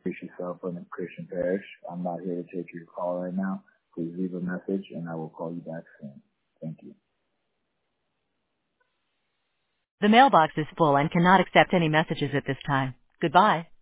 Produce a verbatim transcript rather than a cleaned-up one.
Brace yourself in the Christian Parish. I'm not here to take your call right now. Please leave a message and I will call you back soon. Thank you. The mailbox is full and cannot accept any messages at this time. Goodbye.